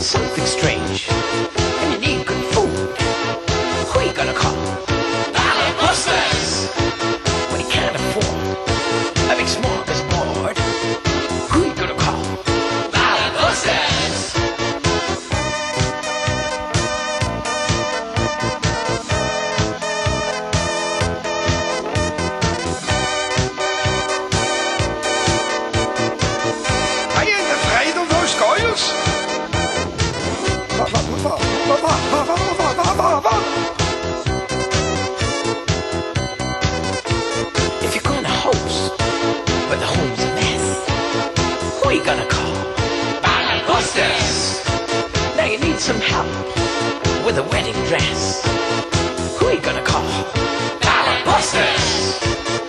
something strange and you need good food, who you gonna call? Ballad-busters! When you can't afford a big smorgasbord, who you gonna call? Ballad-busters! I ain't afraid of those coils. If you're gonna host, but the home's a mess, who you gonna call? Ballad-busters! Now you need some help with a wedding dress, who you gonna call? Ballad-busters!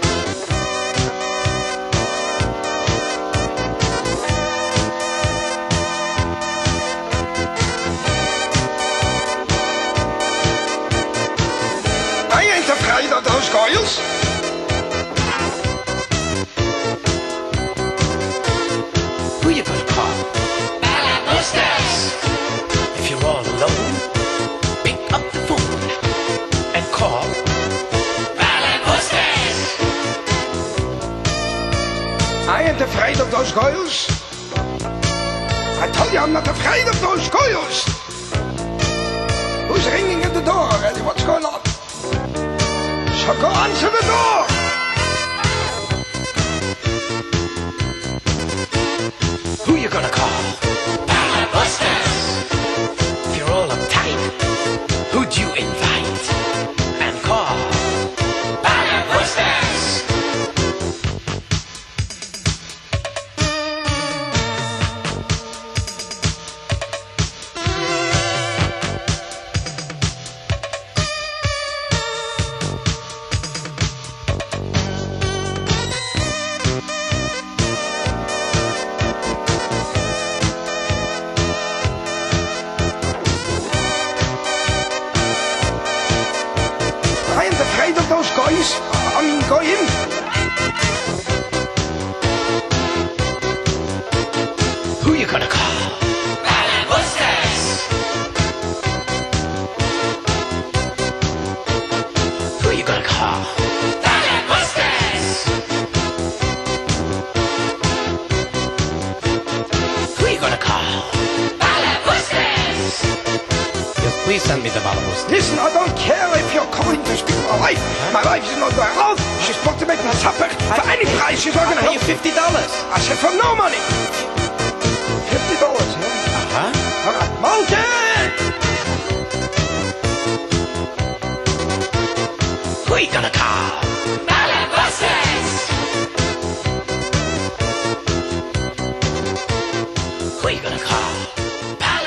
I ain't afraid of those coils. Who you gonna call? Ballad-busters! If you're all alone, pick up the phone and call Ballad-busters! I ain't afraid of those coils. I told you I'm not afraid of those coils. Who's ringing at the door? Eddie, what's going on? So go answer the door. Who you gonna call? Ballad-busters! If you're all uptight, who'd you invite and call Ballad-busters? I ain't afraid of those guys. I mean, goyim. Who you gonna call? Ballad-busters! Who you gonna call? Ballad-busters! Who you gonna call? Ballad-busters! Yes, please send me the Ballad-busters. Listen, I don't care if you're calling to speak to my wife. My wife is not going out. She's supposed to make me supper. For any price, she's not going to Pay you help. $50. I said for no money. $50, huh? Uh-huh. All right, mountain! Who you gonna call? Ballad-busters! Who you gonna call? Ballad-busters!